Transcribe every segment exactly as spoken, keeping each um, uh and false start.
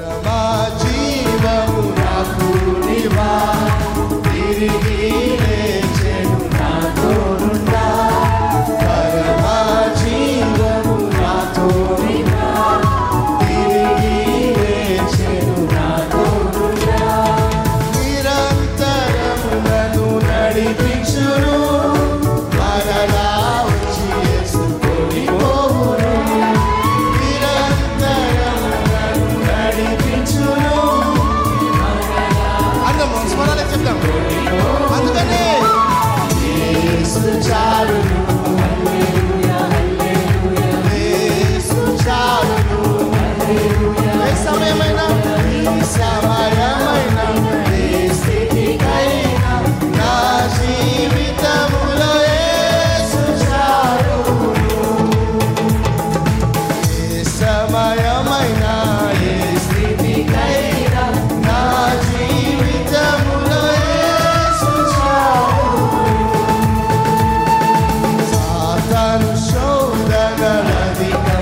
పరమా జీవము నాకు నీవా, తిరిగి లేచెను నా తోడుండా. పరమా జీవము నాతో నీవా, తిరిగి లేచెను నా తోడుండా. నిరంతరము నన్ను నడిపించును, మరలా వచ్చి యేసుకొని పోవును. నిరంతరము నన్ను నడిపించును. అందరం స్మరణలో చెప్తాం. అందుకనే యేసు చాలును, యేసు చాలును. ఏ సమయమైనా, ఈ సమయమైనా, ఏ స్థితికైనా, నా జీవితములో యేసు చాలును. ఏ సమయమైనా, ఏ స్థితికైనా, నా జీవితములో యేసు చాలును. సాతాను శోధనలధిక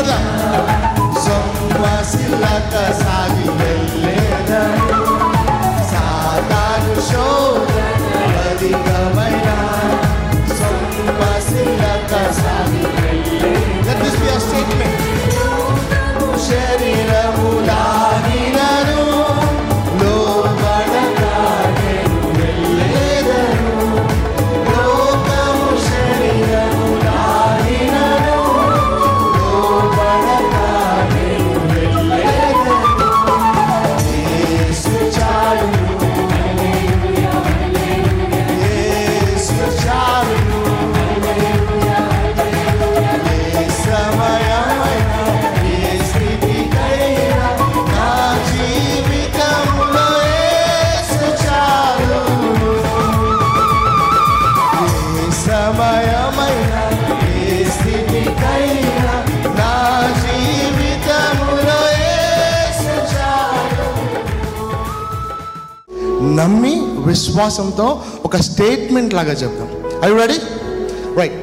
సొమ్మసిల్లక సాగి వెళ్ళేదను. సాతాను శోధనలధికమైన సొమ్మసిల్లక సాగి వెళ్ళేదను. Let this be a statement. శరీరము లాగినను, లోబడక నేను వెళ్ళేదను. లోకము శరీరము లాగినను, లోబడక నేను వెళ్ళేదను. యేసు చాలును, యేసు చాలును. ఏ సమయమైనా, ఏ స్థితికైనా, నా జీవితములో యేసు చాలును. ఏ సమయమైనా, ఏ స్థితికైనా, నా జీవితములో యేసు చాలును. నమ్మి విశ్వాసంతో ఒక స్టేట్మెంట్ లాగా చెప్తాం. Are you ready? Right.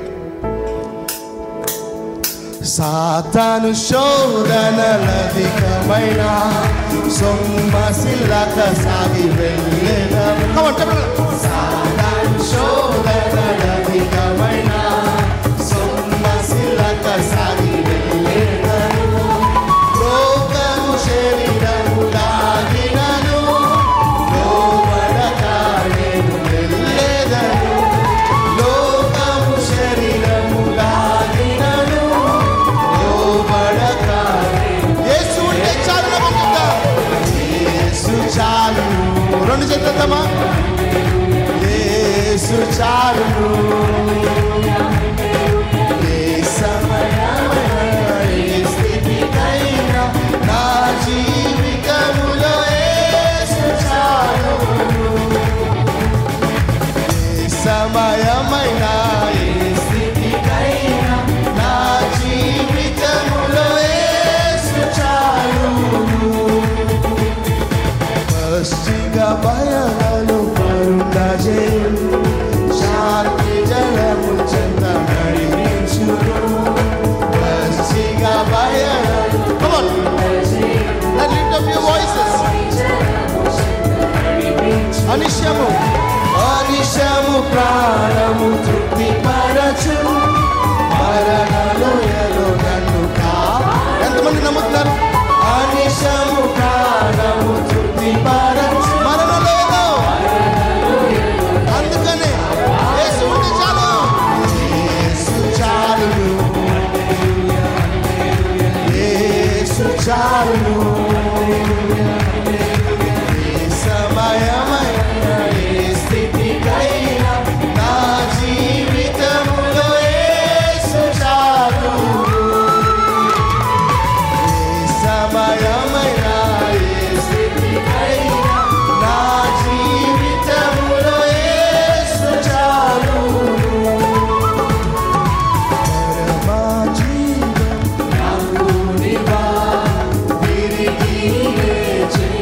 సాతాను శోధనలధికమైన సొమ్మసిల్లక సాగి వెళ్ళేదను. Come on, చెప్పండి. సాతాను శోధనలధికమైన సొమ్మసిల్లక సాగి వెళ్ళేదను. లోకము శరీరము లాగినను, లోబడక నేను వెళ్ళేదను. లోకము శరీరము లాగినను, లోబడక యేసు ఉంటే చాలును. చెప్తాం. యేసు చాలును. రెండు చెప్తామా? యేసు చాలును. ఏ సమయమైనా, ఏ స్థితికైనా, నా జీవితములో యేసు చాలును. ఏ సమయమైనా, ఏ స్థితికైనా, నా జీవితములో యేసు చాలును. పశ్చిగా బయలు పరుండజేయును, శాంతి జలము చెంత నడిపించును. పశ్చిగా బయలు Come on. Now lift up your voices. అనిశము అనిశము ప్రాణము తృప్తి పరచు, మరణలోయలో నన్ను కాపాడు. ఎంతమంది నమ్ముతున్నారు? అనిశము ప్రాణము తృప్తి పరచు, మరణలోయలో. అందుకనే యేసు ఉంటే చాలు. యేసు చాలును, యేసు చాలును. ఏ సమయమైనా, ఏ స్థితికైనా, నా జీవితములో యేసు చాలును. ఏ సమయమైనా, ఏ స్థితికైనా, నా జీవితములో యేసు చాలును. పరమా జీవము నాకు నీవా, తిరిగి లేచెను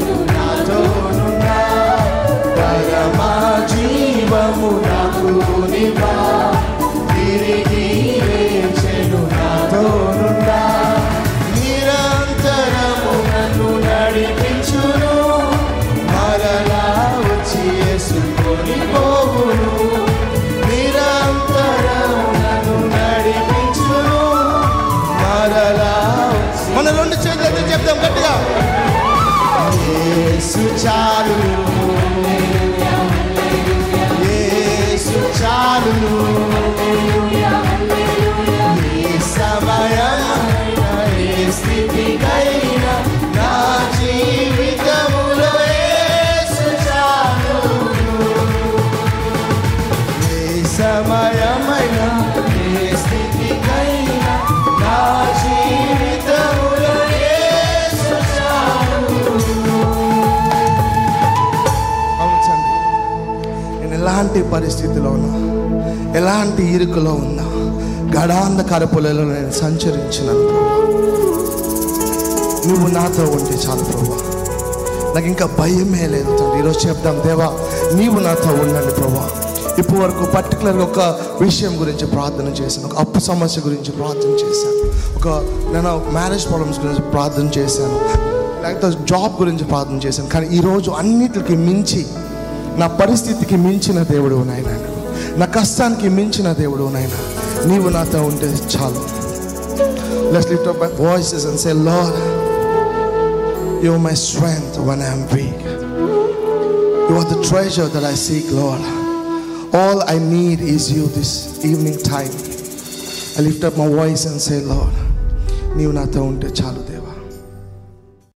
యేసు చాలును యేసు చాలును ఏ సమయమైనా ఏ స్థితికైనా నా జీవితములో యేసు చాలును ఏ సమయమైనా ఏ స్థితికైనా నా జీవితములో యేసు చాలును. అవును తండ్రి, నేను ఎలాంటి పరిస్థితిలో ఉన్నా, ఎలాంటి ఇరుకులో ఉన్నా, గడాంధకార పొలలో నేను సంచరించినాను ప్రభా, నువ్వు నాతో ఉంటే చాలు ప్రభా, నాకు ఇంకా భయమే లేదు తండ్రి. ఈరోజు చెప్దాం, దేవా నీవు నాతో ఉండండి ప్రభా. ఇప్పటి వరకు పర్టికులర్గా ఒక విషయం గురించి ప్రార్థన చేశాను, ఒక అప్పు సమస్య గురించి ప్రార్థన చేశాను, ఒక నేను మ్యారేజ్ ప్రాబ్లమ్స్ గురించి ప్రార్థన చేశాను, లేకపోతే జాబ్ గురించి ప్రార్థన చేశాను. కానీ ఈరోజు అన్నిటికి మించి, నా పరిస్థితికి మించిన దేవుడు నాయనా, నా కష్టానికి మించిన దేవుడు నాయనా, నీవు నాతో ఉంటే చాలు. Let's lift up our voices and say, Lord, you are my strength when I am weak. You are the treasure that I seek, Lord. All I need is you this evening time. I lift up my voice and say, Lord, నీవు నాతో ఉంటే చాలు.